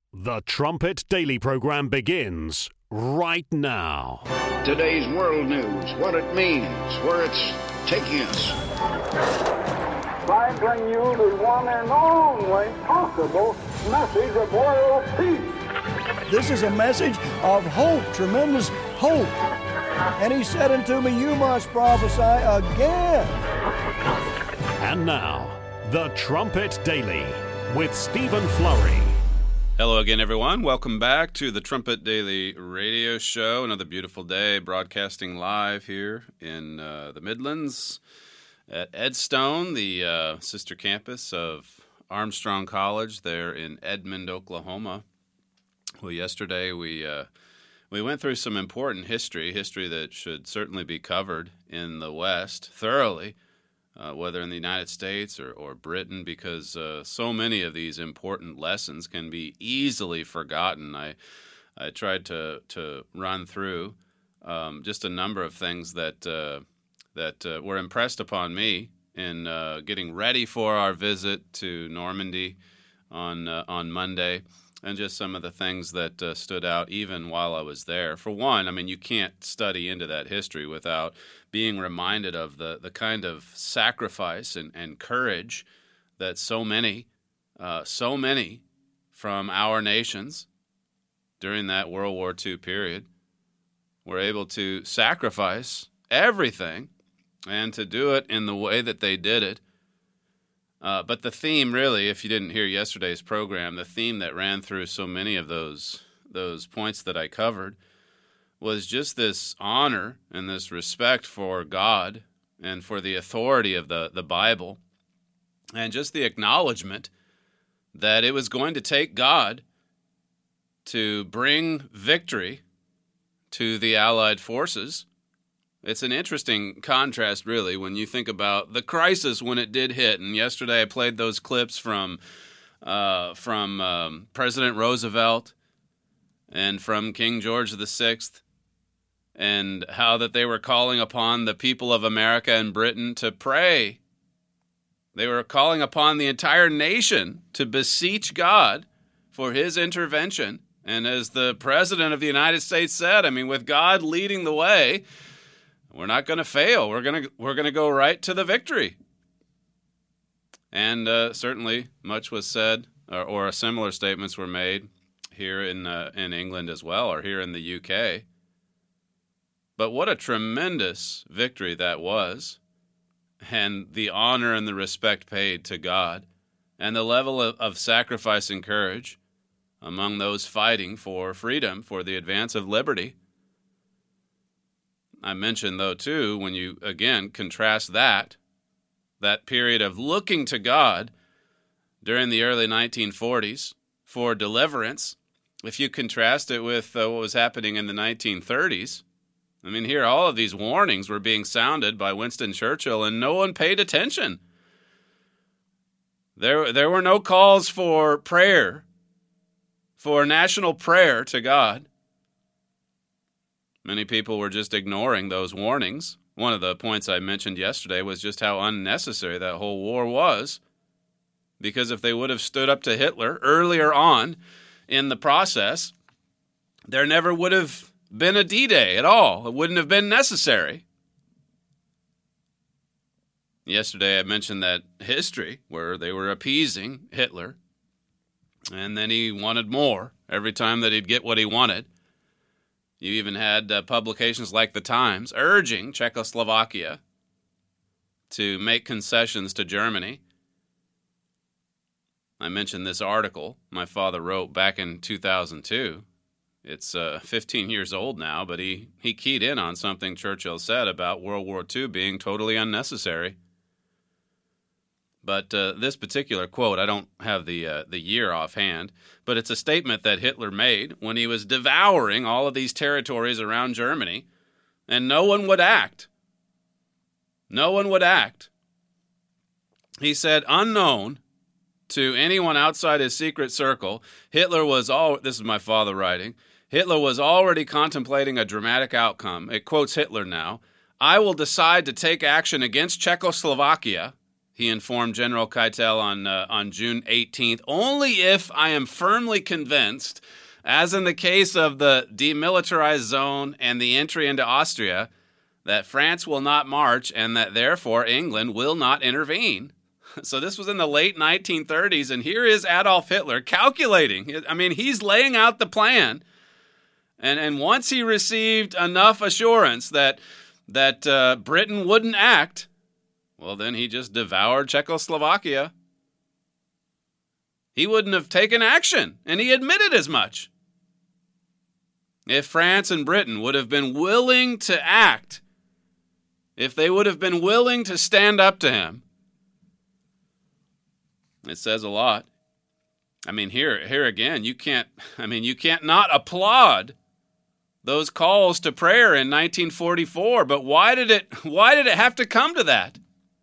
The Trumpet Daily program begins right now. Today's world news, what it means, where it's taking us. I bring you the one and only possible message of world peace. This is a message of hope, tremendous hope. And he said unto me, you must prophesy again. And now, The Trumpet Daily with Stephen Flurry. Hello again, everyone. Welcome back to the Trumpet Daily radio show. Another beautiful day, broadcasting live here in the Midlands at Edstone, the sister campus of Armstrong College there in Edmond, Oklahoma. Well, yesterday we went through some important history that should certainly be covered in the West thoroughly, whether in the United States or Britain, because so many of these important lessons can be easily forgotten. I tried to run through just a number of things that were impressed upon me in getting ready for our visit to Normandy on Monday, and just some of the things that stood out even while I was there. For one, I mean, you can't study into that history without being reminded of the kind of sacrifice and courage that so many from our nations during that World War II period were able to sacrifice everything and to do it in the way that they did it. But the theme, really, if you didn't hear yesterday's program, the theme that ran through so many of those points that I covered was just this honor and this respect for God and for the authority of the Bible, and just the acknowledgement that it was going to take God to bring victory to the Allied forces. It's an interesting contrast, really, when you think about the crisis when it did hit. And yesterday I played those clips from President Roosevelt and from King George VI, and how that they were calling upon the people of America and Britain to pray. They were calling upon the entire nation to beseech God for his intervention. And as the President of the United States said, I mean, with God leading the way, we're not going to fail. We're going to go right to the victory. And certainly much was said, or similar statements were made here in England as well, or here in the UK. But what a tremendous victory that was, and the honor and the respect paid to God, and the level of sacrifice and courage among those fighting for freedom, for the advance of liberty. I mentioned, though, too, when you, again, contrast that period of looking to God during the early 1940s for deliverance, if you contrast it with what was happening in the 1930s, I mean, here all of these warnings were being sounded by Winston Churchill, and no one paid attention. There were no calls for prayer, for national prayer to God. Many people were just ignoring those warnings. One of the points I mentioned yesterday was just how unnecessary that whole war was, because if they would have stood up to Hitler earlier on in the process, there never would have been a D-Day at all. It wouldn't have been necessary. Yesterday I mentioned that history where they were appeasing Hitler, and then he wanted more every time that he'd get what he wanted. You even had publications like The Times urging Czechoslovakia to make concessions to Germany. I mentioned this article my father wrote back in 2002. It's 15 years old now, but he keyed in on something Churchill said about World War II being totally unnecessary. But this particular quote, I don't have the year offhand, but it's a statement that Hitler made when he was devouring all of these territories around Germany, and no one would act. No one would act. He said, unknown to anyone outside his secret circle, Hitler was this is my father writing, Hitler was already contemplating a dramatic outcome. It quotes Hitler now. I will decide to take action against Czechoslovakia. he informed General Keitel on June 18th, only if I am firmly convinced, as in the case of the demilitarized zone and the entry into Austria, that France will not march and that therefore England will not intervene. So this was in the late 1930s, and here is Adolf Hitler calculating. I mean, he's laying out the plan. And once he received enough assurance that Britain wouldn't act, well, then he just devoured Czechoslovakia. He wouldn't have taken action, and he admitted as much. If France and Britain would have been willing to act, if they would have been willing to stand up to him, it says a lot. I mean, here again, you can't not applaud those calls to prayer in 1944, but why did it have to come to that?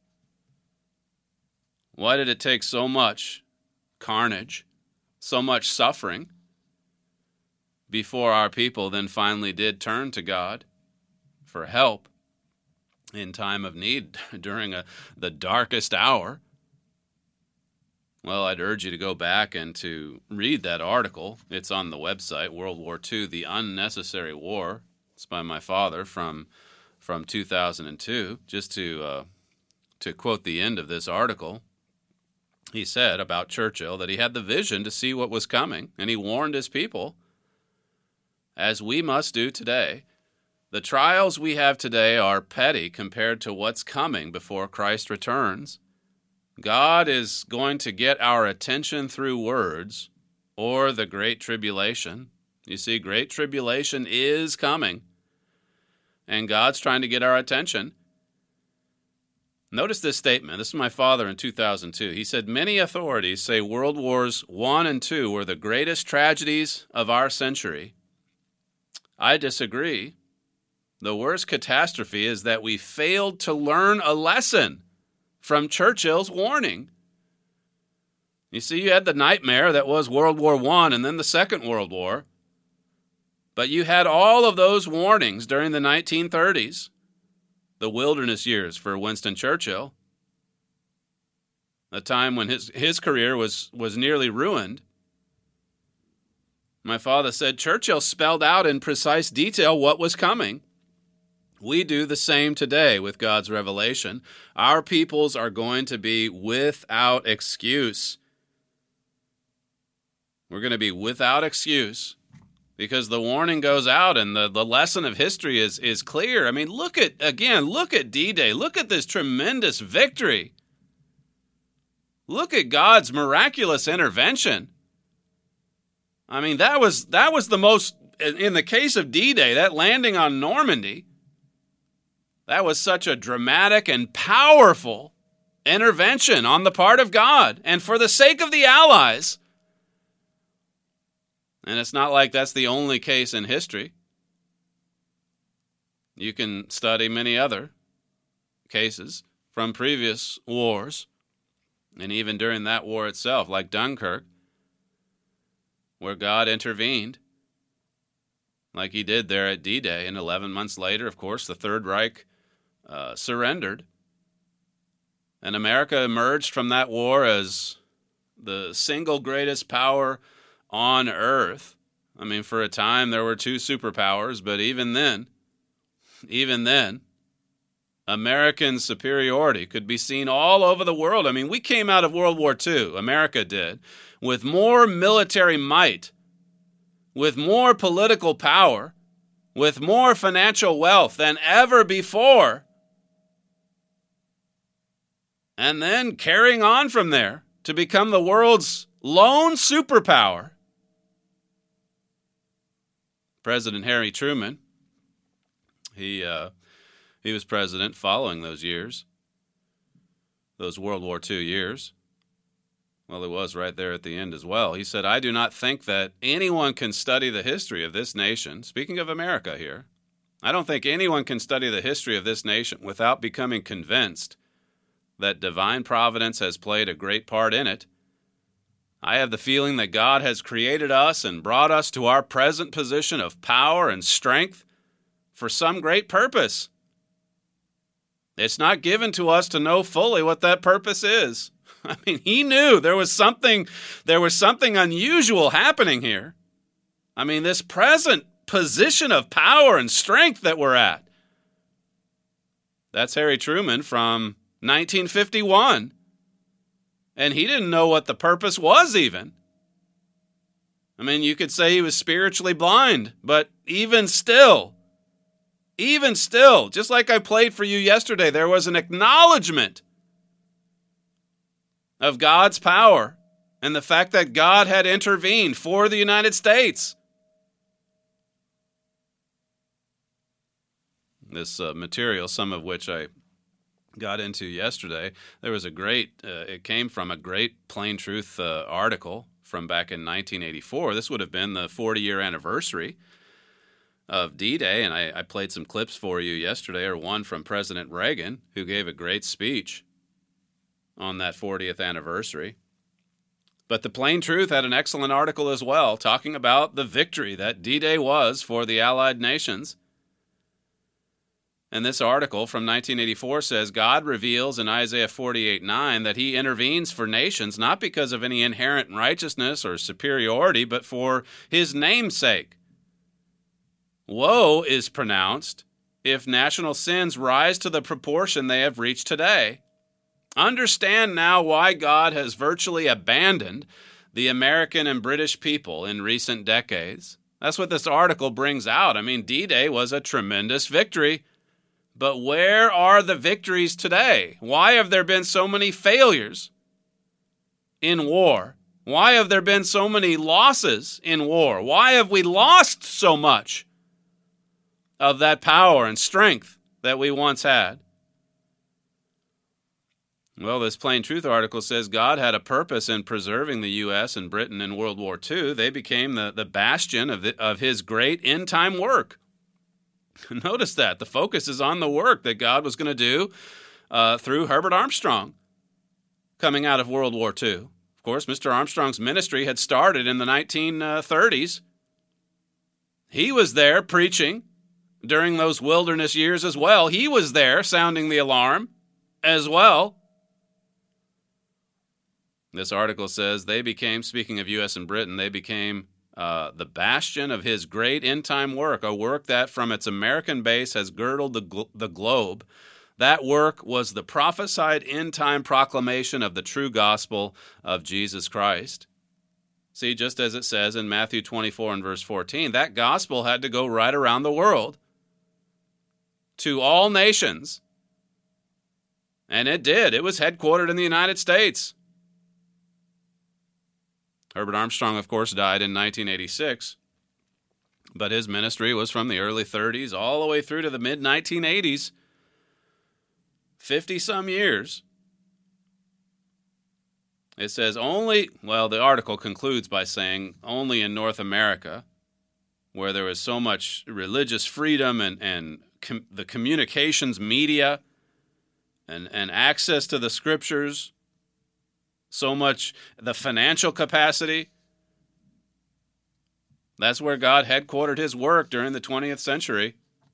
Why did it take so much carnage, so much suffering, before our people then finally did turn to God for help in time of need during the darkest hour? Well, I'd urge you to go back and to read that article. It's on the website, World War II, The Unnecessary War. It's by my father from 2002. Just to quote the end of this article, he said about Churchill that he had the vision to see what was coming, and he warned his people, as we must do today. The trials we have today are petty compared to what's coming before Christ returns. God is going to get our attention through words or the Great Tribulation. You see, Great Tribulation is coming, and God's trying to get our attention. Notice this statement. This is my father in 2002. He said, many authorities say World Wars I and II were the greatest tragedies of our century. I disagree. The worst catastrophe is that we failed to learn a lesson from Churchill's warning. You see, you had the nightmare that was World War I and then the Second World War. But you had all of those warnings during the 1930s, the wilderness years for Winston Churchill, a time when his career was nearly ruined. My father said Churchill spelled out in precise detail what was coming. We do the same today with God's revelation. Our peoples are going to be without excuse. We're going to be without excuse because the warning goes out and the lesson of history is clear. I mean, look at D-Day. Look at this tremendous victory. Look at God's miraculous intervention. I mean, that was the most, in the case of D-Day, that landing on Normandy, that was such a dramatic and powerful intervention on the part of God and for the sake of the Allies. And it's not like that's the only case in history. You can study many other cases from previous wars, and even during that war itself, like Dunkirk, where God intervened, like he did there at D-Day. And 11 months later, of course, the Third Reich surrendered. And America emerged from that war as the single greatest power on earth. I mean, for a time there were two superpowers, but even then, American superiority could be seen all over the world. I mean, we came out of World War II, America did, with more military might, with more political power, with more financial wealth than ever before. And then carrying on from there to become the world's lone superpower. President Harry Truman, he was president following those years, those World War II years. Well, it was right there at the end as well. He said, I do not think that anyone can study the history of this nation. Speaking of America here, I don't think anyone can study the history of this nation without becoming convinced that divine providence has played a great part in it. I have the feeling that God has created us and brought us to our present position of power and strength for some great purpose. It's not given to us to know fully what that purpose is. I mean, he knew there was something unusual happening here. I mean, this present position of power and strength that we're at. That's Harry Truman from 1951. And he didn't know what the purpose was even. I mean, you could say he was spiritually blind, but even still, just like I played for you yesterday, there was an acknowledgement of God's power and the fact that God had intervened for the United States. This material, some of which I got into yesterday, there was it came from a great Plain Truth article from back in 1984. This would have been the 40-year anniversary of D-Day, and I played some clips for you yesterday, or one from President Reagan, who gave a great speech on that 40th anniversary. But the Plain Truth had an excellent article as well, talking about the victory that D-Day was for the Allied nations. And this article from 1984 says, God reveals in Isaiah 48:9 that he intervenes for nations not because of any inherent righteousness or superiority, but for his name's sake. Woe is pronounced if national sins rise to the proportion they have reached today. Understand now why God has virtually abandoned the American and British people in recent decades. That's what this article brings out. I mean, D-Day was a tremendous victory. But where are the victories today? Why have there been so many failures in war? Why have there been so many losses in war? Why have we lost so much of that power and strength that we once had? Well, this Plain Truth article says God had a purpose in preserving the U.S. and Britain in World War II. They became the bastion of his great end-time work. Notice that. The focus is on the work that God was going to do through Herbert Armstrong coming out of World War II. Of course, Mr. Armstrong's ministry had started in the 1930s. He was there preaching during those wilderness years as well. He was there sounding the alarm as well. This article says they became, speaking of U.S. and Britain, they became the bastion of his great end-time work, a work that from its American base has girdled the globe. That work was the prophesied end-time proclamation of the true gospel of Jesus Christ. See, just as it says in Matthew 24 and verse 14, that gospel had to go right around the world to all nations. And it did. It was headquartered in the United States. Herbert Armstrong, of course, died in 1986, but his ministry was from the early 30s all the way through to the mid-1980s, 50-some years. It says the article concludes by saying only in North America, where there was so much religious freedom and the communications media and access to the scriptures, so much the financial capacity. That's where God headquartered his work during the 20th century.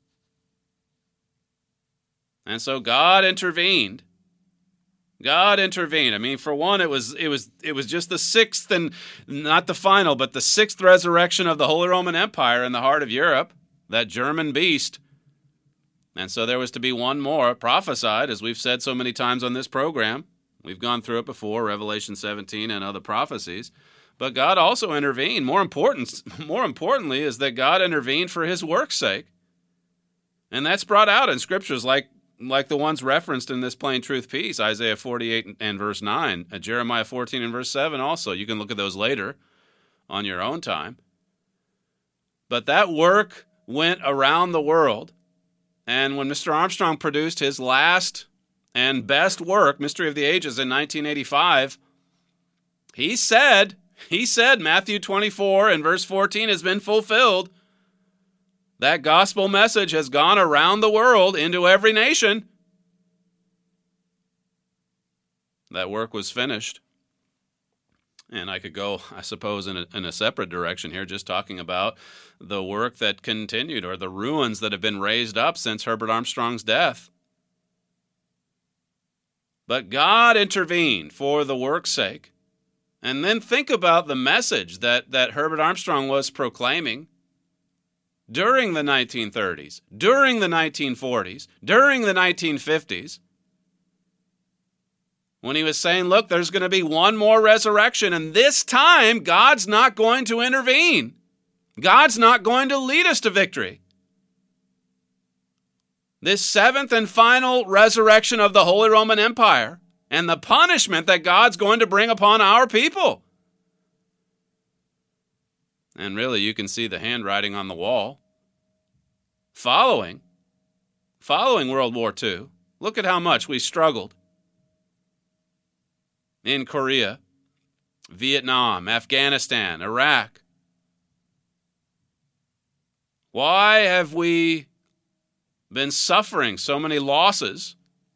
And so God intervened. God intervened. I mean, for one, it was just the sixth, and not the final, but the sixth resurrection of the Holy Roman Empire in the heart of Europe, that German beast. And so there was to be one more prophesied, as we've said so many times on this program. We've gone through it before, Revelation 17 and other prophecies. But God also intervened. More importantly is that God intervened for his work's sake. And that's brought out in scriptures like the ones referenced in this Plain Truth piece, Isaiah 48 and verse 9, Jeremiah 14 and verse 7 also. You can look at those later on your own time. But that work went around the world. And when Mr. Armstrong produced his last and best work, Mystery of the Ages, in 1985, he said, Matthew 24 and verse 14 has been fulfilled. That gospel message has gone around the world into every nation. That work was finished. And I could go, I suppose, in a separate direction here, just talking about the work that continued, or the ruins that have been raised up since Herbert Armstrong's death. But God intervened for the work's sake. And then think about the message that Herbert Armstrong was proclaiming during the 1930s, during the 1940s, during the 1950s, when he was saying, look, there's going to be one more resurrection, and this time God's not going to intervene. God's not going to lead us to victory. This seventh and final resurrection of the Holy Roman Empire and the punishment that God's going to bring upon our people. And really, you can see the handwriting on the wall. Following World War II, look at how much we struggled in Korea, Vietnam, Afghanistan, Iraq. Why have we been suffering so many losses?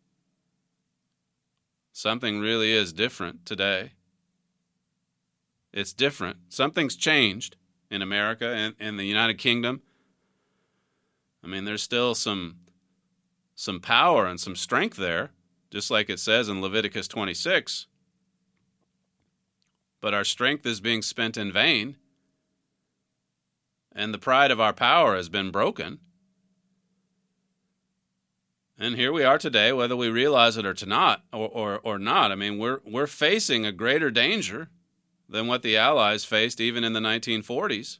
Something really is different today. It's different. Something's changed in America and in the United Kingdom. I mean, there's still some power and some strength there, just like it says in Leviticus 26. But our strength is being spent in vain, and the pride of our power has been broken. And here we are today, whether we realize it or not. I mean, we're facing a greater danger than what the Allies faced even in the 1940s.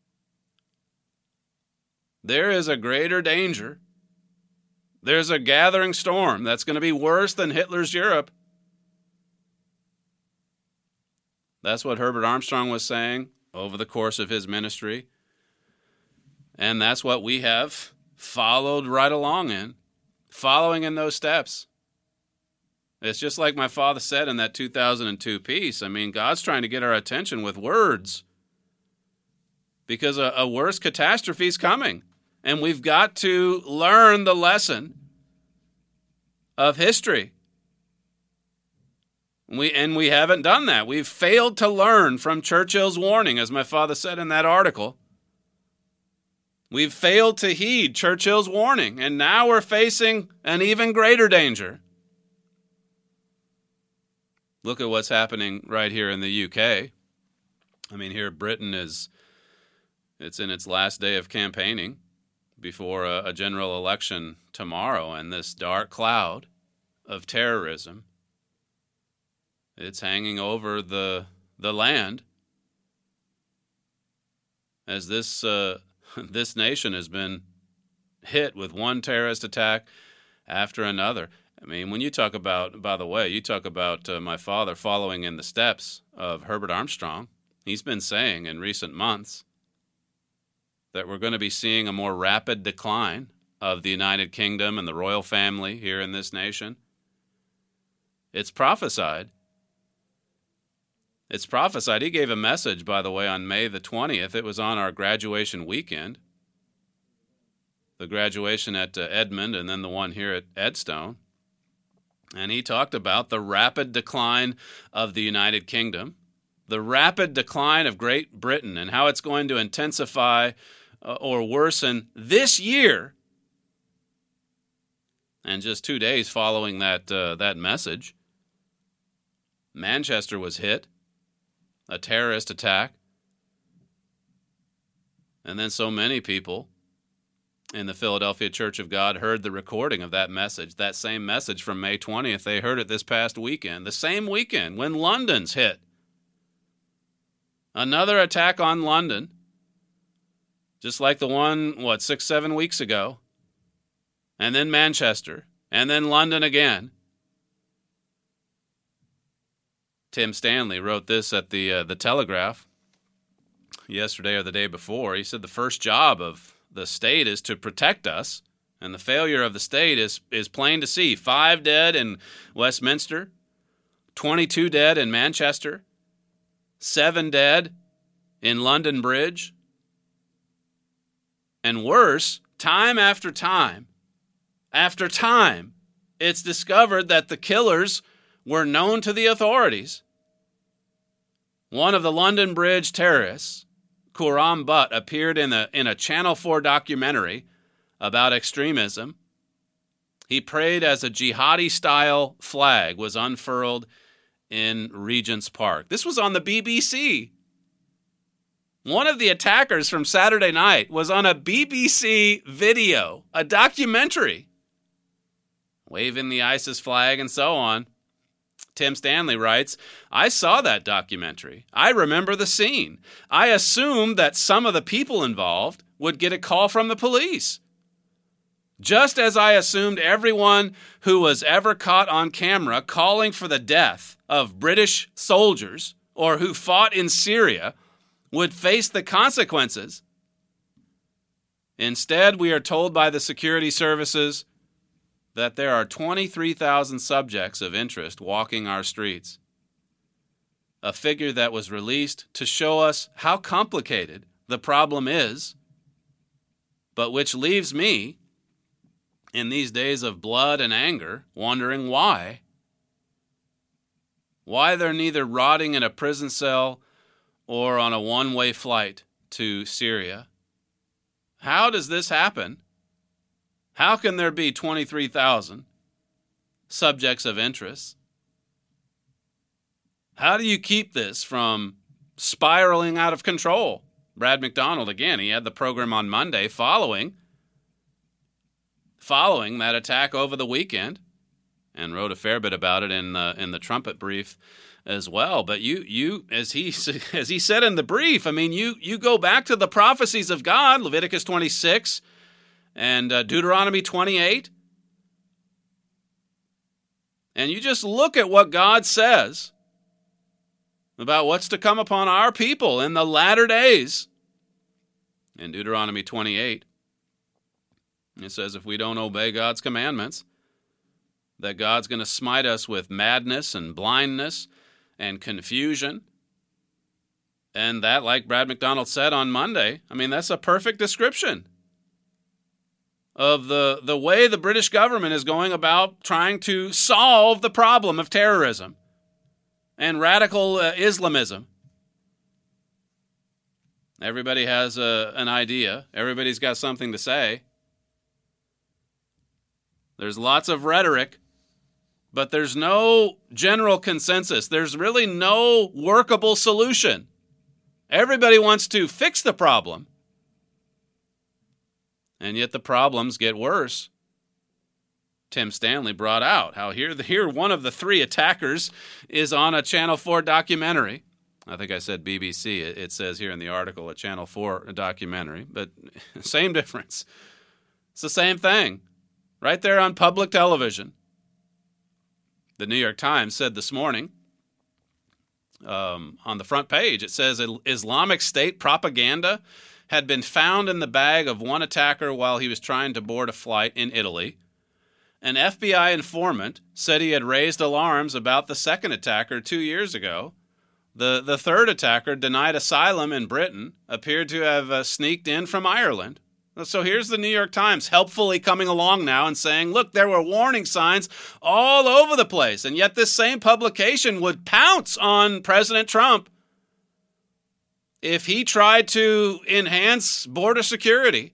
There is a greater danger. There's a gathering storm that's going to be worse than Hitler's Europe. That's what Herbert Armstrong was saying over the course of his ministry. And that's what we have followed right along in, following in those steps. It's just like my father said in that 2002 piece. I mean, God's trying to get our attention with words because a worse catastrophe is coming. And we've got to learn the lesson of history. We haven't done that. We've failed to learn from Churchill's warning, as my father said in that article. We've failed to heed Churchill's warning, and now we're facing an even greater danger. Look at what's happening right here in the UK. I mean, here Britain it's in its last day of campaigning before a general election tomorrow, and this dark cloud of terrorism, it's hanging over the land as this nation has been hit with one terrorist attack after another. I mean, when you talk about, by the way, you talk about my father following in the steps of Herbert Armstrong, he's been saying in recent months that we're going to be seeing a more rapid decline of the United Kingdom and the royal family here in this nation. It's prophesied. It's prophesied. He gave a message, by the way, on May the 20th. It was on our graduation weekend. The graduation at Edmond and then the one here at Edstone. And he talked about the rapid decline of the United Kingdom, the rapid decline of Great Britain, and how it's going to intensify or worsen this year. And just 2 days following that message, Manchester was hit, a terrorist attack. And then so many people in the Philadelphia Church of God heard the recording of that message, that same message from May 20th. They heard it this past weekend, the same weekend when London's hit. Another attack on London, just like the one, 6-7 weeks ago. And then Manchester, and then London again. Tim Stanley wrote this at the Telegraph yesterday or the day before. He said the first job of the state is to protect us, and the failure of the state is plain to see. 5 dead in Westminster, 22 dead in Manchester, 7 dead in London Bridge, and worse, time after time, it's discovered that the killers were known to the authorities. One of the London Bridge terrorists, Khurram Butt, appeared in a Channel 4 documentary about extremism. He prayed as a jihadi-style flag was unfurled in Regent's Park. This was on the BBC. One of the attackers from Saturday night was on a BBC video, a documentary, waving the ISIS flag and so on. Tim Stanley writes, I saw that documentary. I remember the scene. I assumed that some of the people involved would get a call from the police. Just as I assumed everyone who was ever caught on camera calling for the death of British soldiers or who fought in Syria would face the consequences. Instead, we are told by the security services that there are 23,000 subjects of interest walking our streets, a figure that was released to show us how complicated the problem is, but which leaves me, in these days of blood and anger, wondering why. Why they're neither rotting in a prison cell or on a one-way flight to Syria. How does this happen? How can there be 23,000 subjects of interest? How do you keep this from spiraling out of control? Brad McDonald, again, he had the program on Monday following that attack over the weekend and wrote a fair bit about it in the Trumpet brief as well. But you as he said in the brief, I mean, you go back to the prophecies of God, Leviticus 26 and Deuteronomy 28, and you just look at what God says about what's to come upon our people in the latter days. In Deuteronomy 28, it says if we don't obey God's commandments, that God's going to smite us with madness and blindness and confusion. And that, like Brad McDonald said on Monday, I mean, that's a perfect description of the way the British government is going about trying to solve the problem of terrorism and radical Islamism. Everybody has an idea. Everybody's got something to say. There's lots of rhetoric, but there's no general consensus. There's really no workable solution. Everybody wants to fix the problem, and yet the problems get worse. Tim Stanley brought out how here one of the three attackers is on a Channel 4 documentary. I think I said BBC. It says here in the article a Channel 4 documentary, but same difference. It's the same thing. Right there on public television. The New York Times said this morning, on the front page, it says Islamic State propaganda had been found in the bag of one attacker while he was trying to board a flight in Italy. An FBI informant said he had raised alarms about the second attacker 2 years ago. The third attacker, denied asylum in Britain, appeared to have sneaked in from Ireland. So here's the New York Times helpfully coming along now and saying, look, there were warning signs all over the place. And yet this same publication would pounce on President Trump if he tried to enhance border security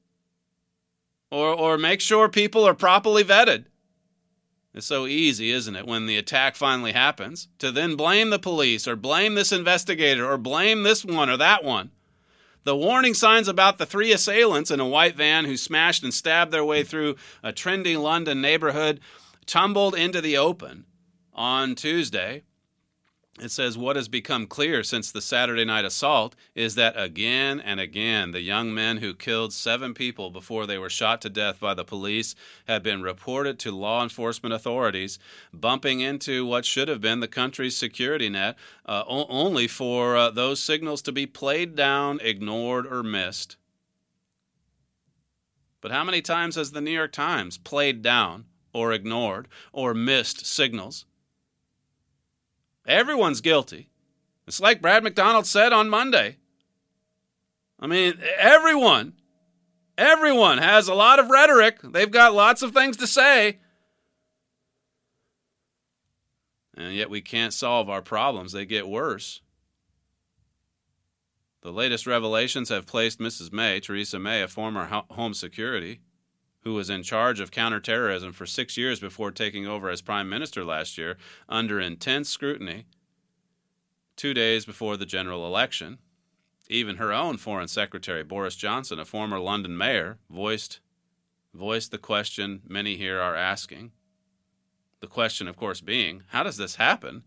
or make sure people are properly vetted. It's so easy, isn't it, when the attack finally happens, to then blame the police or blame this investigator or blame this one or that one. The warning signs about the three assailants in a white van who smashed and stabbed their way through a trendy London neighborhood tumbled into the open on Tuesday. It says what has become clear since the Saturday night assault is that again and again the young men who killed 7 people before they were shot to death by the police have been reported to law enforcement authorities, bumping into what should have been the country's security net, only for those signals to be played down, ignored, or missed. But how many times has the New York Times played down or ignored or missed signals? Everyone's guilty. It's like Brad McDonald said on Monday. I mean, everyone has a lot of rhetoric. They've got lots of things to say. And yet we can't solve our problems. They get worse. The latest revelations have placed Mrs. May, Theresa May, a former Home Security who was in charge of counterterrorism for 6 years before taking over as prime minister last year, under intense scrutiny 2 days before the general election. Even her own foreign secretary, Boris Johnson, a former London mayor, voiced the question many here are asking. The question, of course, being, how does this happen?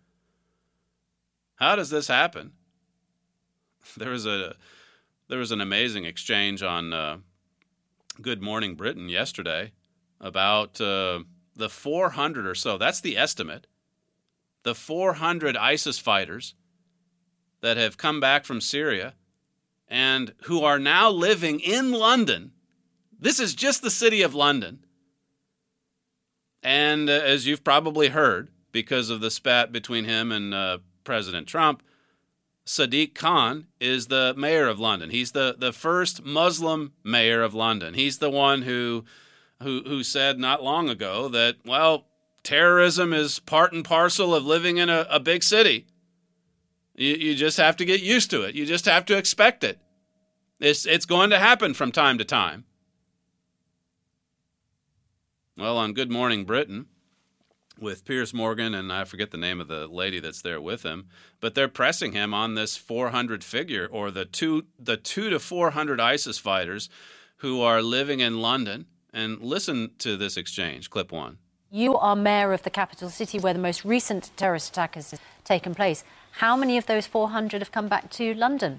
How does this happen? There was an amazing exchange on Good Morning Britain yesterday about the 400 or so, that's the estimate, the 400 ISIS fighters that have come back from Syria and who are now living in London. This is just the city of London. And as you've probably heard, because of the spat between him and President Trump, Sadiq Khan is the mayor of London. He's the first Muslim mayor of London. He's the one who said not long ago that, well, terrorism is part and parcel of living in a big city. You just have to get used to it. You just have to expect it. It's going to happen from time to time. Well, on Good Morning Britain, with Piers Morgan, and I forget the name of the lady that's there with him, but they're pressing him on this 400 figure, or the 200 to 400 ISIS fighters who are living in London. And listen to this exchange, clip one. You are mayor of the capital city where the most recent terrorist attack has taken place. How many of those 400 have come back to London?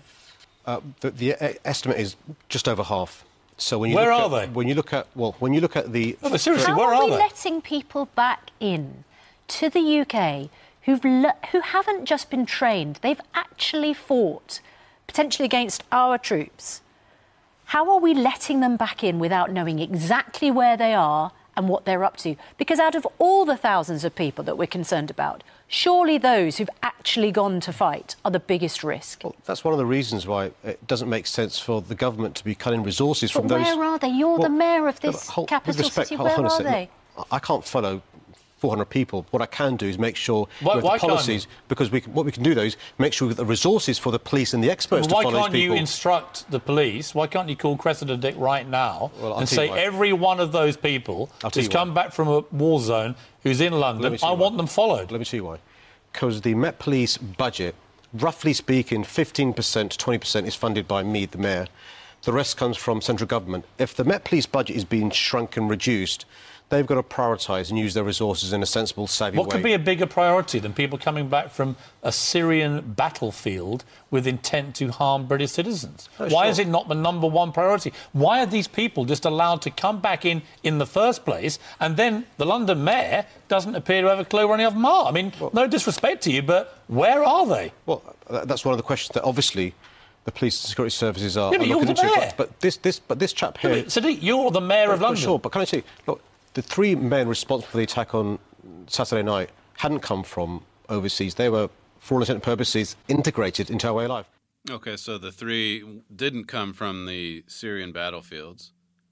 The estimate is just over half. So when you where look are at, they? When you look at the... No, but seriously, How where are we they? letting people back in to the UK who haven't just been trained, they've actually fought, potentially against our troops? How are we letting them back in without knowing exactly where they are and what they're up to? Because out of all the thousands of people that we're concerned about, surely those who've actually gone to fight are the biggest risk. Well, that's one of the reasons why it doesn't make sense for the government to be cutting resources from those... Where are they? You're the mayor of this capital respect, city. Where are they? I can't follow 400 people. What I can do is make sure we have the policies, because what we can do, though, is make sure we get the resources for the police and the experts to follow these people. Why can't you instruct the police? Why can't you call Cressida Dick right now and say every one of those people who's come back from a war zone, who's in London, I want them followed? Let me tell you why. Because the Met Police budget, roughly speaking, 15% to 20% is funded by me, the mayor. The rest comes from central government. If the Met Police budget is being shrunk and reduced, they've got to prioritise and use their resources in a sensible, savvy way. What could be a bigger priority than people coming back from a Syrian battlefield with intent to harm British citizens? Why is it not the number one priority? Why are these people just allowed to come back in the first place, and then the London mayor doesn't appear to have a clue where any of them are? I mean, no disrespect to you, but where are they? Well, that's one of the questions that obviously the police and security services are looking into. Mayor. But this chap here... Sadiq, you're the mayor of London. Sure, but can I say, look, the three men responsible for the attack on Saturday night hadn't come from overseas. They were, for all intents and purposes, integrated into our way of life. Okay, so the three didn't come from the Syrian battlefields.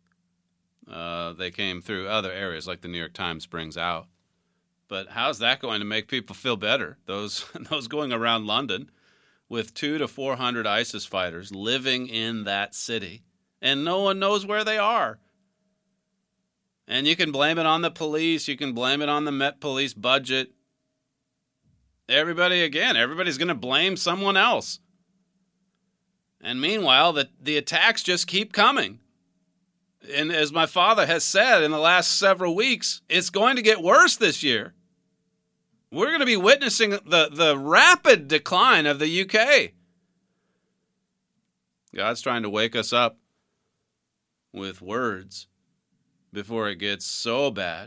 They came through other areas, like the New York Times brings out. But how's that going to make people feel better? Those going around London with 200 to 400 ISIS fighters living in that city, and no one knows where they are. And you can blame it on the police. You can blame it on the Met Police budget. Everybody's going to blame someone else. And meanwhile, the attacks just keep coming. And as my father has said in the last several weeks, it's going to get worse this year. We're going to be witnessing the rapid decline of the UK. God's trying to wake us up with words before it gets so bad.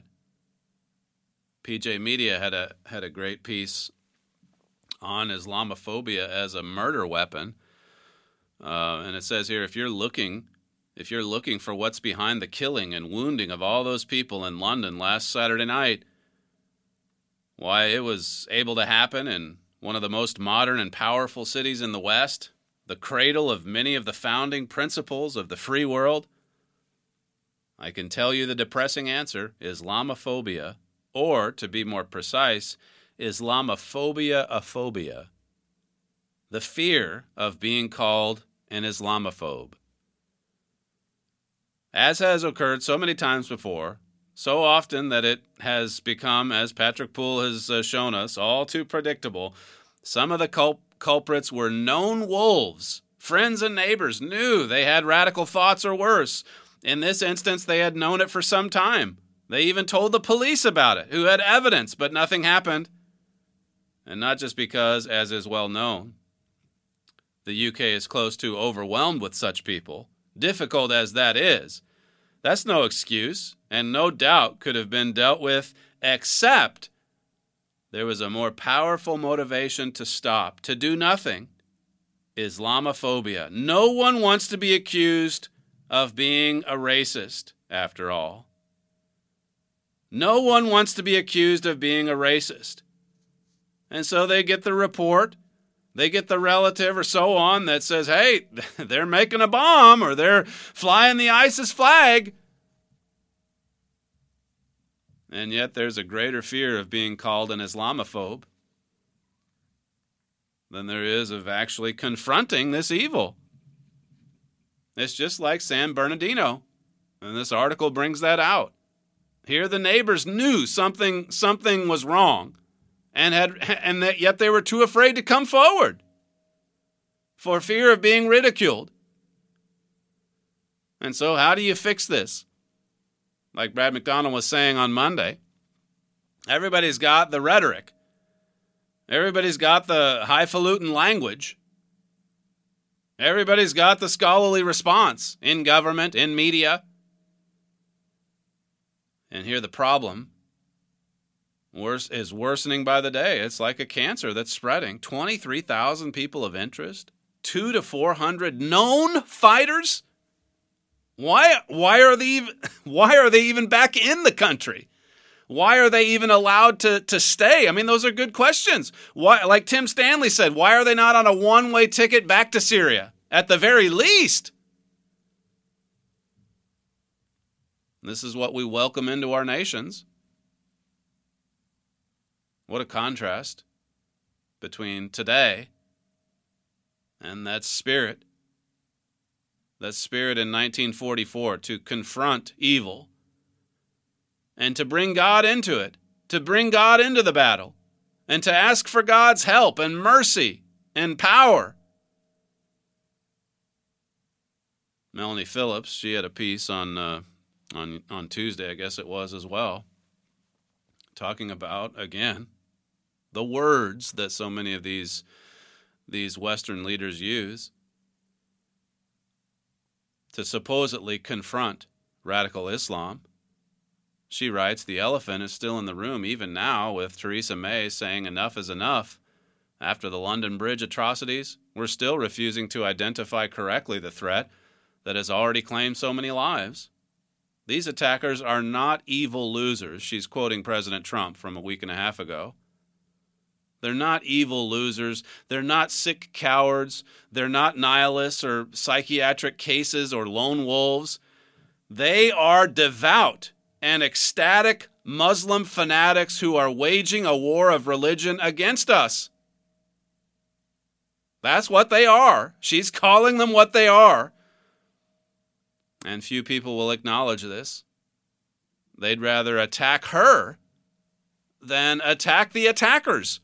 PJ Media had a great piece on Islamophobia as a murder weapon, and it says here, if you're looking for what's behind the killing and wounding of all those people in London last Saturday night, why, it was able to happen in one of the most modern and powerful cities in the West, the cradle of many of the founding principles of the free world. I can tell you the depressing answer, Islamophobia, or, to be more precise, Islamophobia-aphobia, the fear of being called an Islamophobe. as has occurred so many times before, so often that it has become, as Patrick Poole has shown us, all too predictable. Some of the culprits were known wolves. Friends and neighbors knew they had radical thoughts or worse. In this instance, they had known it for some time. They even told the police about it, who had evidence, but nothing happened. And not just because, as is well known, the UK is close to overwhelmed with such people, difficult as that is. That's no excuse, and no doubt could have been dealt with, except there was a more powerful motivation to stop, to do nothing. Islamophobia. No one wants to be accused of being a racist, after all. No one wants to be accused of being a racist. And so they get the report, they get the relative or so on that says, hey, they're making a bomb or they're flying the ISIS flag. And yet there's a greater fear of being called an Islamophobe than there is of actually confronting this evil. It's just like San Bernardino, and this article brings that out. Here the neighbors knew something was wrong, and yet they were too afraid to come forward for fear of being ridiculed. And so how do you fix this? Like Brad McDonald was saying on Monday, everybody's got the rhetoric. Everybody's got the highfalutin language. Everybody's got the scholarly response in government, in media. And here the problem is worsening by the day. It's like a cancer that's spreading. 23,000 people of interest, 200 to 400 known fighters. Why are they even back in the country? Why are they even allowed to stay? I mean, those are good questions. Why, like Tim Stanley said, why are they not on a one-way ticket back to Syria at the very least? This is what we welcome into our nations. What a contrast between today and that spirit in 1944 to confront evil and to bring God into it, to bring God into the battle, and to ask for God's help and mercy and power. Melanie Phillips, she had a piece on Tuesday, I guess it was as well, talking about, again, the words that so many of these Western leaders use to supposedly confront radical Islam. She writes, the elephant is still in the room even now with Theresa May saying enough is enough. After the London Bridge atrocities, we're still refusing to identify correctly the threat that has already claimed so many lives. These attackers are not evil losers. She's quoting President Trump from a week and a half ago. They're not evil losers. They're not sick cowards. They're not nihilists or psychiatric cases or lone wolves. They are devout and ecstatic Muslim fanatics who are waging a war of religion against us. That's what they are. She's calling them what they are. And few people will acknowledge this. They'd rather attack her than attack the attackers.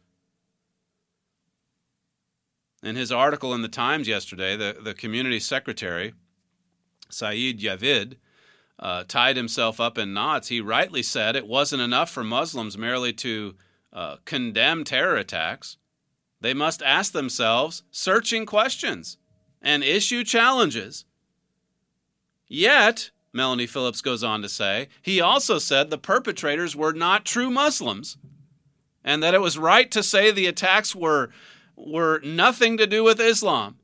In his article in the Times yesterday, the community secretary, Saeed Javid, tied himself up in knots. He rightly said it wasn't enough for Muslims merely to condemn terror attacks. They must ask themselves searching questions and issue challenges. Yet, Melanie Phillips goes on to say, he also said the perpetrators were not true Muslims and that it was right to say the attacks were nothing to do with Islam.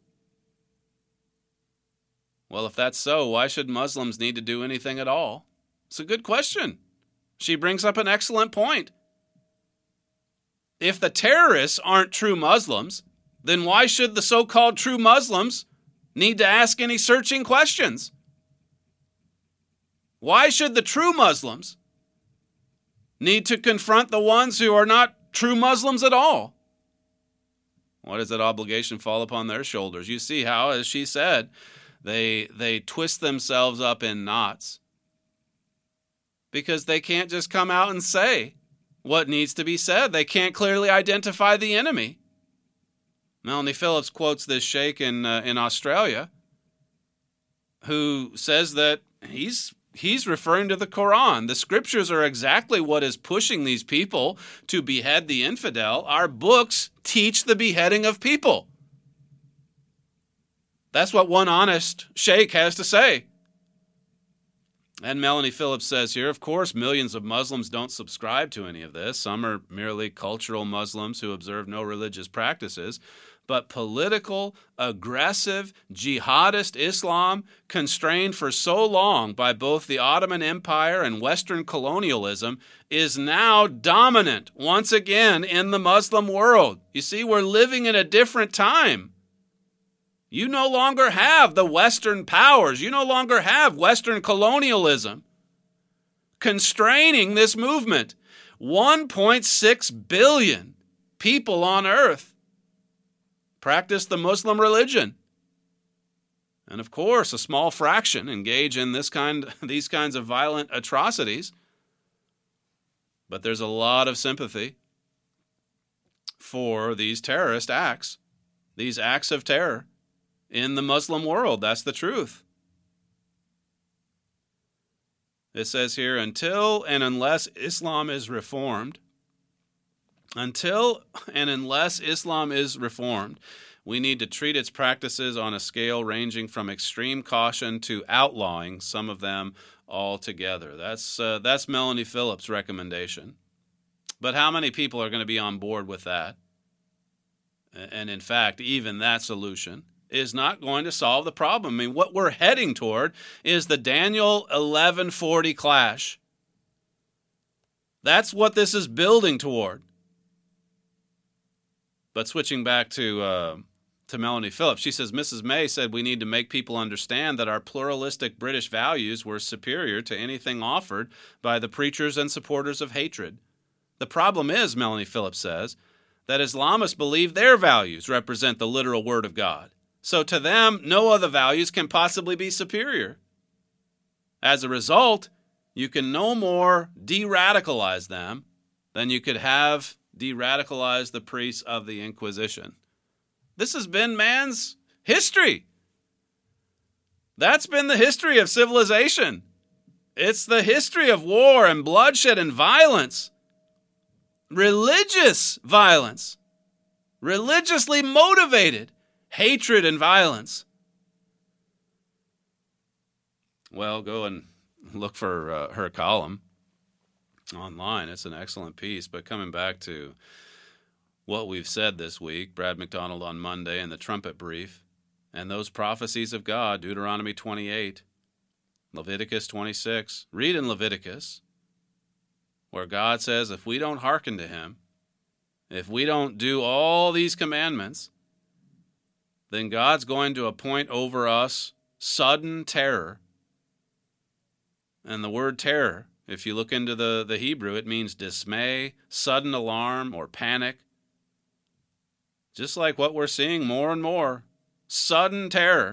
Well, if that's so, why should Muslims need to do anything at all? It's a good question. She brings up an excellent point. If the terrorists aren't true Muslims, then why should the so-called true Muslims need to ask any searching questions? Why should the true Muslims need to confront the ones who are not true Muslims at all? Why does that obligation fall upon their shoulders? You see how, as she said, They twist themselves up in knots because they can't just come out and say what needs to be said. They can't clearly identify the enemy. Melanie Phillips quotes this sheikh in Australia who says that he's referring to the Quran. The scriptures are exactly what is pushing these people to behead the infidel. Our books teach the beheading of people. That's what one honest sheikh has to say. And Melanie Phillips says here, of course, millions of Muslims don't subscribe to any of this. Some are merely cultural Muslims who observe no religious practices. But political, aggressive, jihadist Islam, constrained for so long by both the Ottoman Empire and Western colonialism, is now dominant once again in the Muslim world. You see, we're living in a different time. You no longer have the Western powers. You no longer have Western colonialism constraining this movement. 1.6 billion people on earth practice the Muslim religion. And of course, a small fraction engage in these kinds of violent atrocities. But there's a lot of sympathy for these terrorist acts, these acts of terror in the Muslim world. That's the truth. It says here, until and unless Islam is reformed, we need to treat its practices on a scale ranging from extreme caution to outlawing some of them altogether. That's Melanie Phillips' recommendation. But how many people are going to be on board with that? And in fact, even that solution is not going to solve the problem. I mean, what we're heading toward is the Daniel 11:40 clash. That's what this is building toward. But switching back to Melanie Phillips, she says, Mrs. May said we need to make people understand that our pluralistic British values were superior to anything offered by the preachers and supporters of hatred. The problem is, Melanie Phillips says, that Islamists believe their values represent the literal word of God. So to them, no other values can possibly be superior. As a result, you can no more de-radicalize them than you could have de-radicalized the priests of the Inquisition. This has been man's history. That's been the history of civilization. It's the history of war and bloodshed and violence. Religious violence. Religiously motivated hatred and violence. Well, go and look for her column online. It's an excellent piece. But coming back to what we've said this week, Brad McDonald on Monday and the trumpet brief, and those prophecies of God, Deuteronomy 28, Leviticus 26. Read in Leviticus where God says if we don't hearken to him, if we don't do all these commandments, then God's going to appoint over us sudden terror. And the word terror, if you look into the Hebrew, it means dismay, sudden alarm, or panic. Just like what we're seeing more and more, sudden terror.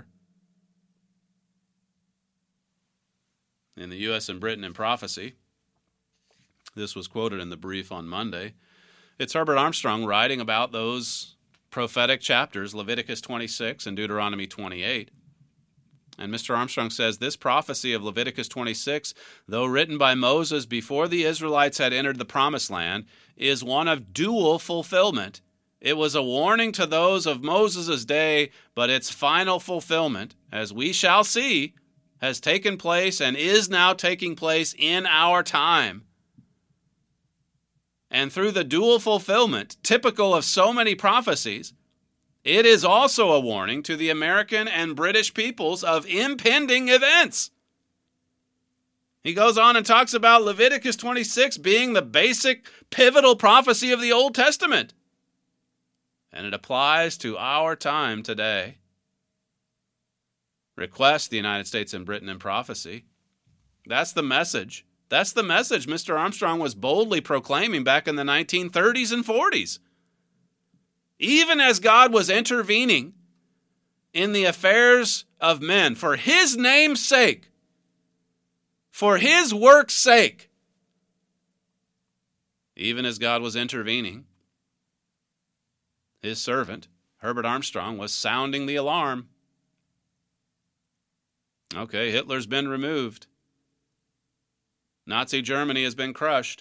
In the U.S. and Britain in prophecy, this was quoted in the brief on Monday. It's Herbert Armstrong writing about those prophetic chapters, Leviticus 26 and Deuteronomy 28. And Mr. Armstrong says, this prophecy of Leviticus 26, though written by Moses before the Israelites had entered the Promised Land, is one of dual fulfillment. It was a warning to those of Moses' day, but its final fulfillment, as we shall see, has taken place and is now taking place in our time. And through the dual fulfillment, typical of so many prophecies, it is also a warning to the American and British peoples of impending events. He goes on and talks about Leviticus 26 being the basic, pivotal prophecy of the Old Testament. And it applies to our time today. Request the United States and Britain in prophecy. That's the message. That's the message Mr. Armstrong was boldly proclaiming back in the 1930s and 40s. Even as God was intervening in the affairs of men for his name's sake, for his work's sake. Even as God was intervening, his servant, Herbert Armstrong, was sounding the alarm. Okay, Hitler's been removed. Nazi Germany has been crushed.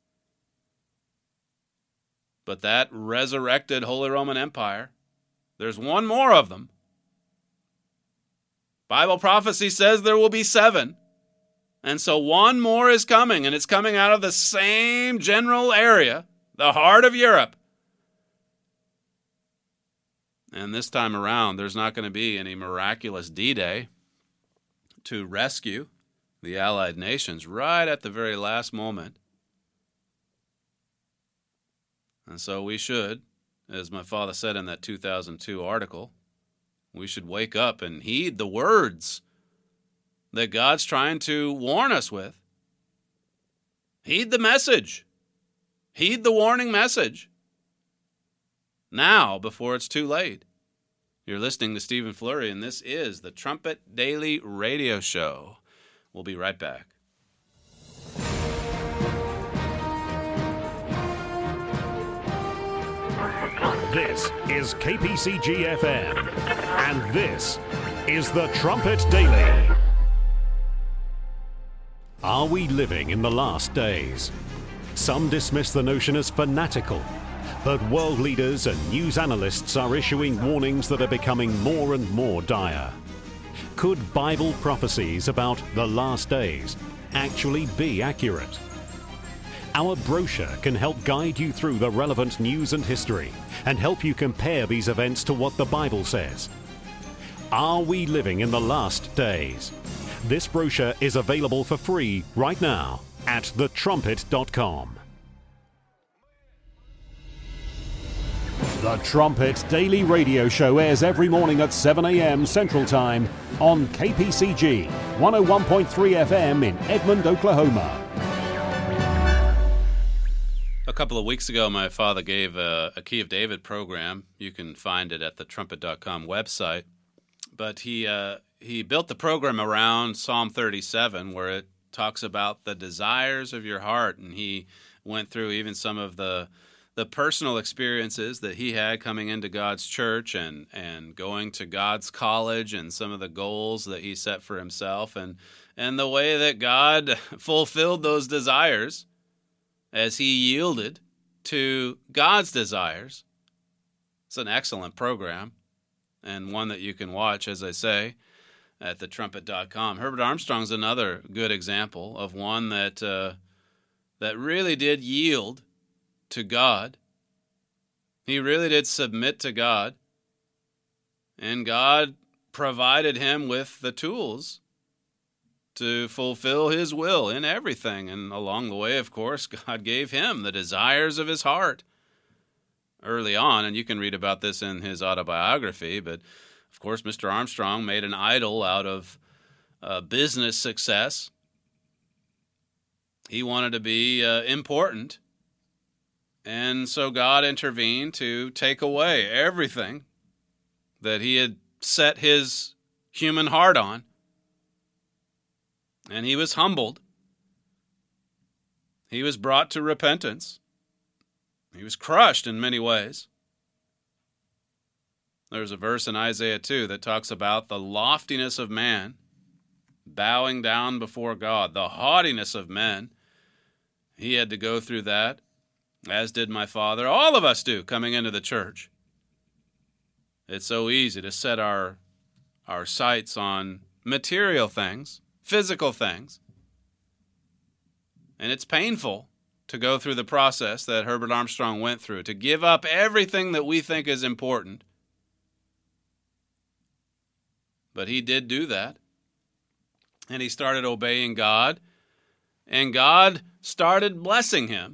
But that resurrected Holy Roman Empire, there's one more of them. Bible prophecy says there will be 7. And so one more is coming, and it's coming out of the same general area, the heart of Europe. And this time around, there's not going to be any miraculous D-Day to rescue the Allied nations right at the very last moment. And so we should, as my father said in that 2002 article, we should wake up and heed the words that God's trying to warn us with. Heed the message. Heed the warning message. Now, before it's too late. You're listening to Stephen Flurry, and this is the Trumpet Daily Radio Show. We'll be right back. This is KPCG FM, and this is the Trumpet Daily. Are we living in the last days? Some dismiss the notion as fanatical, but world leaders and news analysts are issuing warnings that are becoming more and more dire. Could Bible prophecies about the last days actually be accurate? Our brochure can help guide you through the relevant news and history and help you compare these events to what the Bible says. Are we living in the last days? This brochure is available for free right now at thetrumpet.com. The Trumpet Daily Radio Show airs every morning at 7 a.m. Central Time on KPCG 101.3 FM in Edmond, Oklahoma. A couple of weeks ago, my father gave a Key of David program. You can find it at the trumpet.com website. But he built the program around Psalm 37, where it talks about the desires of your heart. And he went through even some of the personal experiences that he had coming into God's church and going to God's college and some of the goals that he set for himself and the way that God fulfilled those desires as he yielded to God's desires. It's an excellent program and one that you can watch, as I say, at thetrumpet.com. Herbert Armstrong's another good example of one that really did yield to God. He really did submit to God, and God provided him with the tools to fulfill his will in everything. And along the way, of course, God gave him the desires of his heart early on, and you can read about this in his autobiography. But, of course, Mr. Armstrong made an idol out of business success. He wanted to be important. And so God intervened to take away everything that he had set his human heart on. And he was humbled. He was brought to repentance. He was crushed in many ways. There's a verse in Isaiah 2 that talks about the loftiness of man bowing down before God, the haughtiness of men. He had to go through that, as did my father. All of us do coming into the church. It's so easy to set our sights on material things, physical things. And it's painful to go through the process that Herbert Armstrong went through, to give up everything that we think is important. But he did do that. And he started obeying God. And God started blessing him.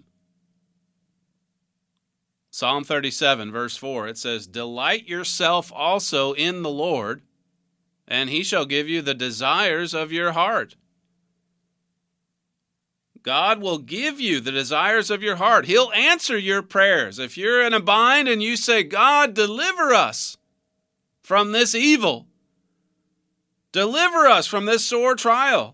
Psalm 37, verse 4, it says, "Delight yourself also in the Lord, and he shall give you the desires of your heart." God will give you the desires of your heart. He'll answer your prayers. If you're in a bind and you say, "God, deliver us from this evil. Deliver us from this sore trial.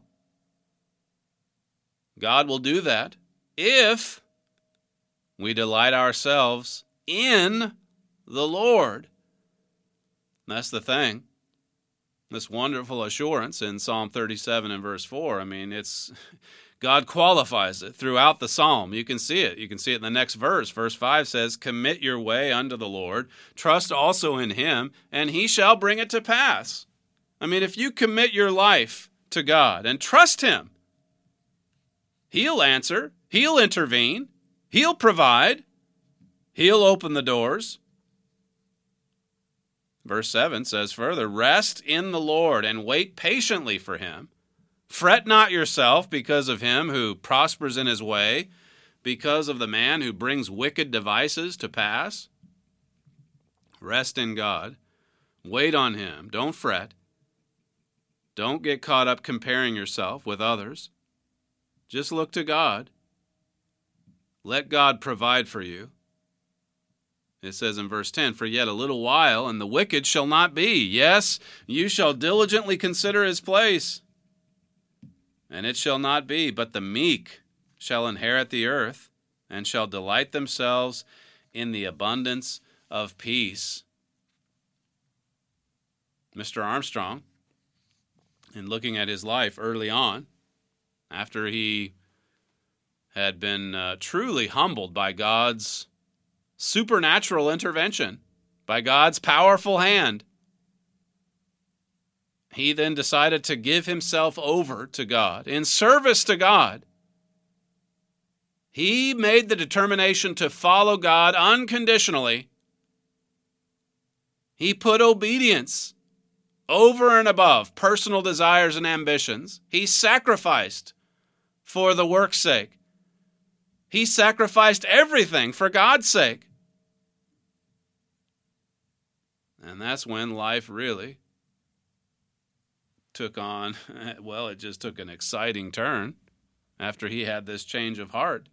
God will do that if we delight ourselves in the Lord. That's the thing. This wonderful assurance in Psalm 37 and verse 4. I mean, God qualifies it throughout the psalm. You can see it. You can see it in the next verse. Verse 5 says, commit your way unto the Lord, trust also in him, and he shall bring it to pass. I mean, if you commit your life to God and trust him, he'll answer, he'll intervene, he'll provide, he'll open the doors. Verse 7 says further, rest in the Lord and wait patiently for him. Fret not yourself because of him who prospers in his way, because of the man who brings wicked devices to pass. Rest in God. Wait on him. Don't fret. Don't get caught up comparing yourself with others. Just look to God. Let God provide for you. It says in verse 10, for yet a little while, and the wicked shall not be. Yes, you shall diligently consider his place. And it shall not be, but the meek shall inherit the earth, and shall delight themselves in the abundance of peace. Mr. Armstrong, in looking at his life early on, after he had been truly humbled by God's supernatural intervention, by God's powerful hand, he then decided to give himself over to God, in service to God. He made the determination to follow God unconditionally. He put obedience over and above personal desires and ambitions. He sacrificed for the work's sake. He sacrificed everything for God's sake. And that's when life really took on, well, it just took an exciting turn after he had this change of heart.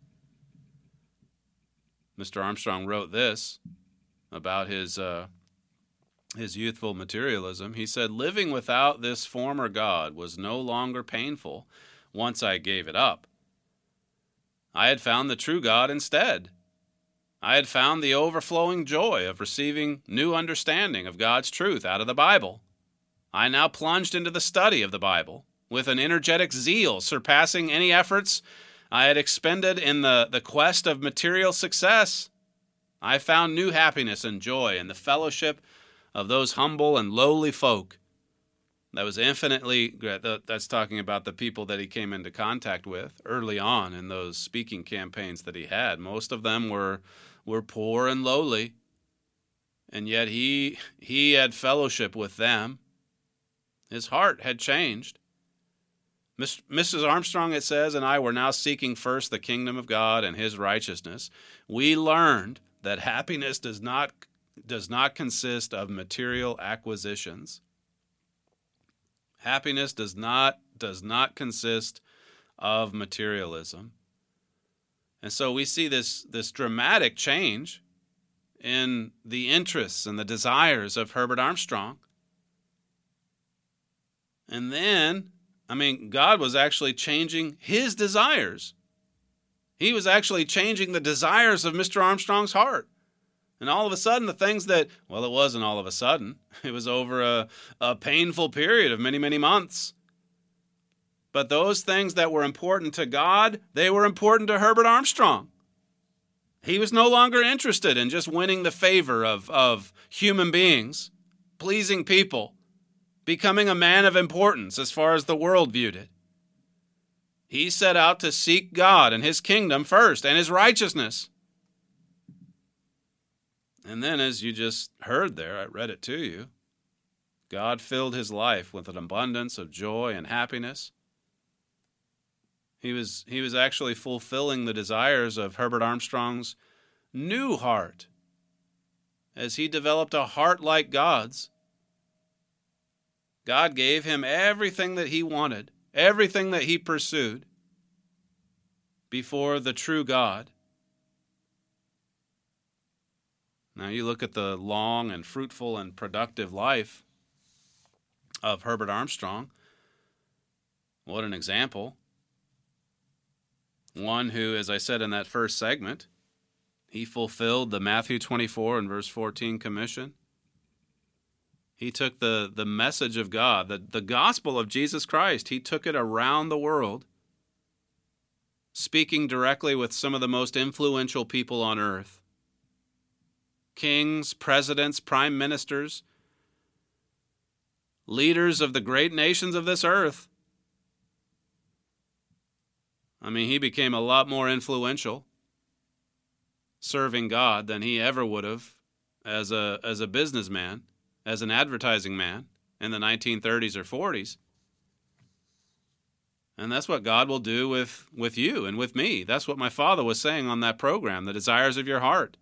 Mr. Armstrong wrote this about his youthful materialism. He said, living without this former God was no longer painful once I gave it up. I had found the true God instead. I had found the overflowing joy of receiving new understanding of God's truth out of the Bible. I now plunged into the study of the Bible with an energetic zeal surpassing any efforts I had expended in the quest of material success. I found new happiness and joy in the fellowship of those humble and lowly folk. That was infinitely, that's talking about the people that he came into contact with early on in those speaking campaigns that he had. Most of them were poor and lowly, and yet he had fellowship with them. His heart had changed. Mrs. Armstrong, it says, and I were now seeking first the kingdom of God and his righteousness. We learned that happiness does not consist of material acquisitions. Happiness does not consist of materialism. And so we see this dramatic change in the interests and the desires of Herbert Armstrong. And then, God was actually changing his desires. He was actually changing the desires of Mr. Armstrong's heart. And all of a sudden, the things that, well, it wasn't all of a sudden. It was over a painful period of many, many months. But those things that were important to God, they were important to Herbert Armstrong. He was no longer interested in just winning the favor of human beings, pleasing people, becoming a man of importance as far as the world viewed it. He set out to seek God and his kingdom first and his righteousness. And then, as you just heard there, I read it to you, God filled his life with an abundance of joy and happiness. He was actually fulfilling the desires of Herbert Armstrong's new heart as he developed a heart like God's. God gave him everything that he wanted, everything that he pursued before the true God. Now you look at the long and fruitful and productive life of Herbert Armstrong. What an example. One who, as I said in that first segment, he fulfilled the Matthew 24 and verse 14 commission. He took the message of God, the gospel of Jesus Christ, he took it around the world, speaking directly with some of the most influential people on earth. Kings, presidents, prime ministers, leaders of the great nations of this earth. I mean, he became a lot more influential serving God than he ever would have as a businessman, as an advertising man in the 1930s or 40s. And that's what God will do with you and with me. That's what my father was saying on that program, the desires of your heart.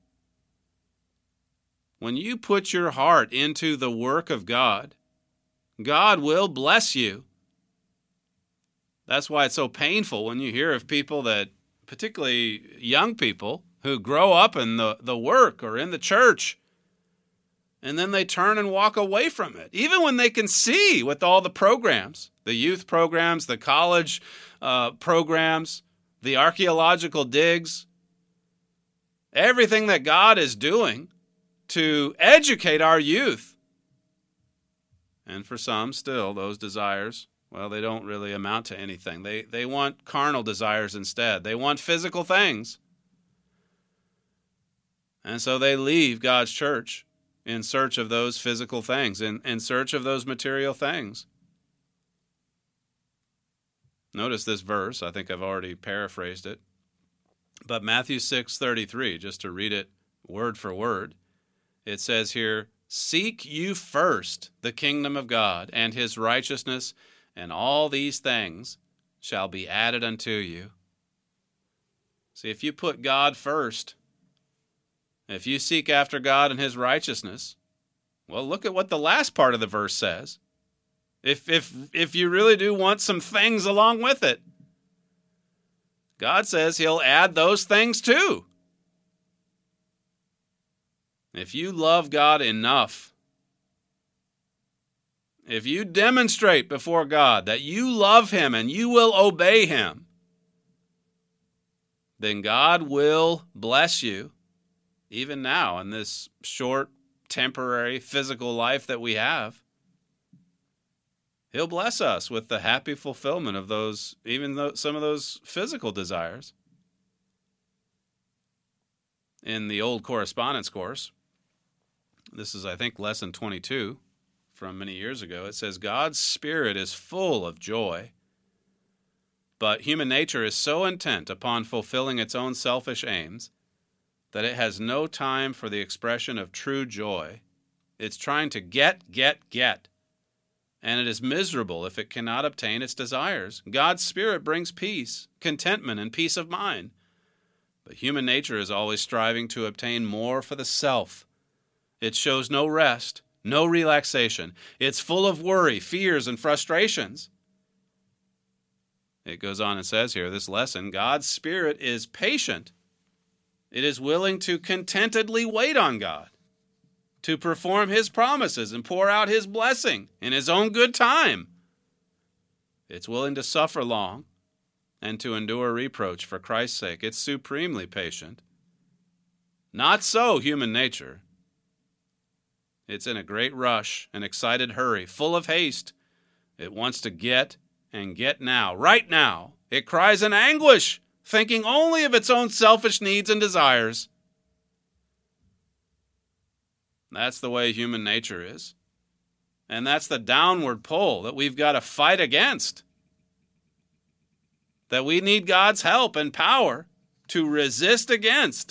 When you put your heart into the work of God, God will bless you. That's why it's so painful when you hear of people that, particularly young people, who grow up in the work or in the church, and then they turn and walk away from it. Even when they can see with all the programs, the youth programs, the college programs, the archaeological digs, everything that God is doing to educate our youth. And for some, still, those desires, well, they don't really amount to anything. They want carnal desires instead. They want physical things. And so they leave God's church in search of those physical things, in search of those material things. Notice this verse. I think I've already paraphrased it. But Matthew 6:33, just to read it word for word, it says here, "Seek you first the kingdom of God and his righteousness, and all these things shall be added unto you." See, if you put God first, if you seek after God and his righteousness, well, look at what the last part of the verse says. If you really do want some things along with it, God says he'll add those things too. If you love God enough, if you demonstrate before God that you love him and you will obey him, then God will bless you even now in this short, temporary, physical life that we have. He'll bless us with the happy fulfillment of those, even though some of those physical desires. In the old correspondence course, this is, I think, lesson 22 from many years ago, it says, God's Spirit is full of joy, but human nature is so intent upon fulfilling its own selfish aims that it has no time for the expression of true joy. It's trying to get, and it is miserable if it cannot obtain its desires. God's Spirit brings peace, contentment, and peace of mind. But human nature is always striving to obtain more for the self. It shows no rest, no relaxation. It's full of worry, fears, and frustrations. It goes on and says here, this lesson, God's Spirit is patient. It is willing to contentedly wait on God, to perform his promises and pour out his blessing in his own good time. It's willing to suffer long and to endure reproach for Christ's sake. It's supremely patient. Not so human nature. It's in a great rush, an excited hurry, full of haste. It wants to get and get now, right now. It cries in anguish, thinking only of its own selfish needs and desires. That's the way human nature is. And that's the downward pull that we've got to fight against. That we need God's help and power to resist against.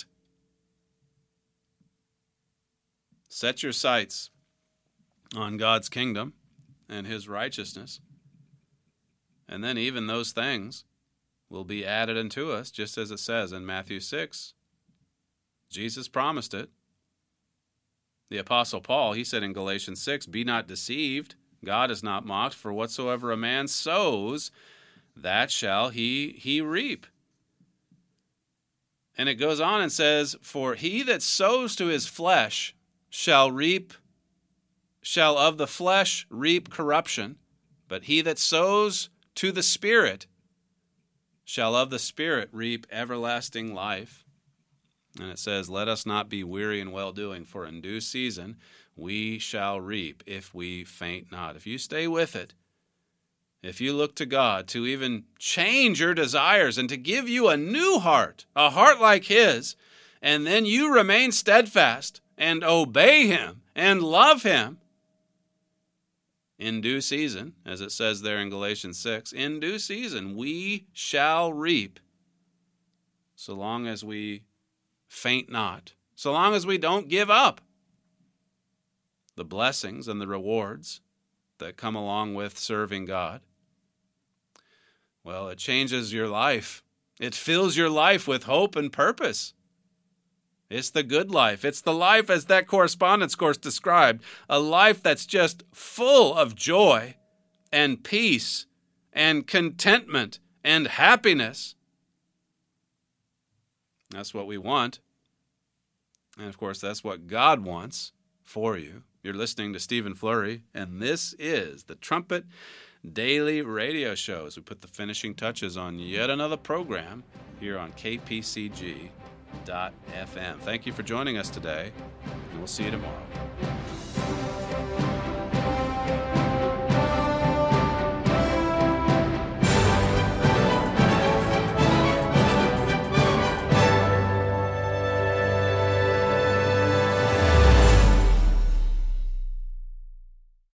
Set your sights on God's kingdom and his righteousness. And then even those things will be added unto us, just as it says in Matthew 6. Jesus promised it. The Apostle Paul, he said in Galatians 6, "Be not deceived, God is not mocked, for whatsoever a man sows, that shall he reap." And it goes on and says, for he that sows to his flesh shall of the flesh reap corruption, but he that sows to the Spirit shall of the Spirit reap everlasting life. And it says, let us not be weary in well-doing, for in due season we shall reap if we faint not. If you stay with it, if you look to God to even change your desires and to give you a new heart, a heart like his, and then you remain steadfast and obey him and love him, in due season, as it says there in Galatians 6, in due season we shall reap, so long as we faint not, so long as we don't give up the blessings and the rewards that come along with serving God. Well, it changes your life. It fills your life with hope and purpose. It's the good life. It's the life, as that correspondence course described, a life that's just full of joy and peace and contentment and happiness. That's what we want. And, of course, that's what God wants for you. You're listening to Stephen Flurry, and this is the Trumpet Daily Radio Show, as we put the finishing touches on yet another program here on KPCG.FM. Thank you for joining us today, and we'll see you tomorrow.